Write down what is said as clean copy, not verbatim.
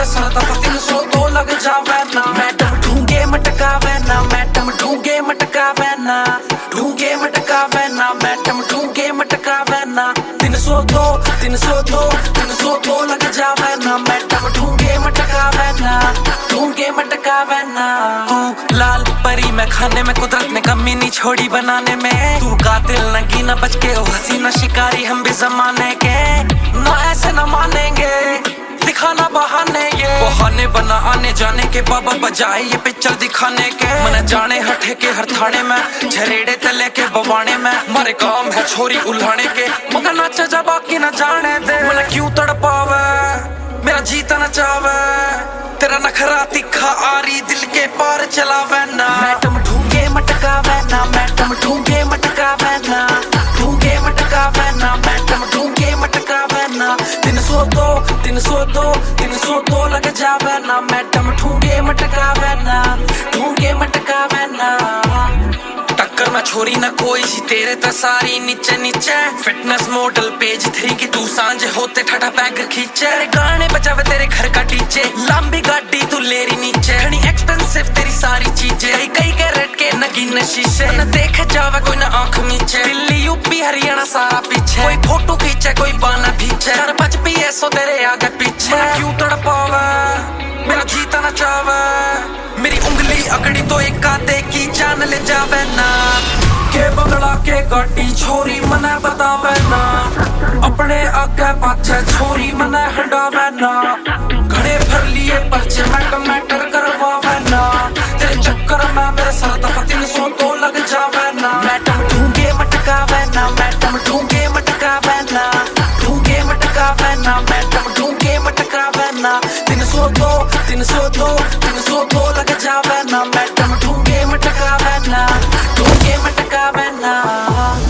Sir दफा 302 लग जावे ना। मैडम ढूंगे मटकावे ना, मैडम ढूंगे मटकावे ना, ढूंगे मटकावे ना, मैडम ढूंगे मटकावे ना। 302 302 302 लग जावे ना, मैडम ढूंगे मटकावे ना, ढूंगे मटकावे ना। तू लाल परी मैं खाने में, कुदरत ने कमी नहीं छोड़ी बनाने में। तू कातिल नगी न बच के, ओ हसीना शिकारी हम भी जमाने के। ना ऐसे न मानेंगे, दिखाना बहाने ये बहाने बना आने जाने के। बाबा बजाए ये पिक्चर दिखाने के। मन जाने हटे के हर थाने में, झरेड़े तले के बवाने में। मारे काम है छोरी उल्हाने के, मगर नाचा जा बाकी न जाने दे। मन क्यों तड़पावे मेरा जीता न चावे, तेरा नखरा तिखा आरी दिल के पार चलावे ना। मैडम ढूंगे मटकावे ना, मैडम ढूंगे मटकावे ना, ढूंगे मटकावे ना, मैडम ढूंगे मटकावे ना। 302 302 302 लग जावे ना, मैडम ढूंगे मटकावे ना, ढूंगे मटकावे ना। टक्कर में छोरी ना कोई सी तेरे तो सारी नीचे नीचे। फिटनेस मॉडल पेज 3 की तू सांझ होते ठठा बैग खींचे। गाने बजावे तेरे घर का डीजे, लंबी गाड़ी तू लेरी नीचे। घनी एक्सपेंसिव तेरी सारी चीजें, कई कैरेट के नगीने शीशे। न देखे जावे कोई ना आंख नीचे, दिल्ली यूपी हरियाणा सारा पीछे। कोई फोटो खींचे कोई बाना खींचे, 4-5 PSO तेरे आगे पीछे। क्यों तड़पावे मेरा जीता न चावे, मेरी उंगली अकड़ी तो एक आधे की जान ले जावे ना। के बंगला के गाड़ी छोरी मने बतावे ना, अपने आगे पाछे छोरी मने हंडावे ना। घड़े भर लिए पर्चे मैटर करवावे ना, तेरे चक्कर में मेरे सर दफा 302 लग जावे ना। मैडम ढूंगे मटकावे ना, मैडम ढूंगे मटकावे ना, ढूंगे मटकावे ना, मैडम ढूंगे मटकावे ना। 302 302 302 लग जावे ना, मैडम ढूंगे मटकावे ना, ढूंगे मटकावे ना।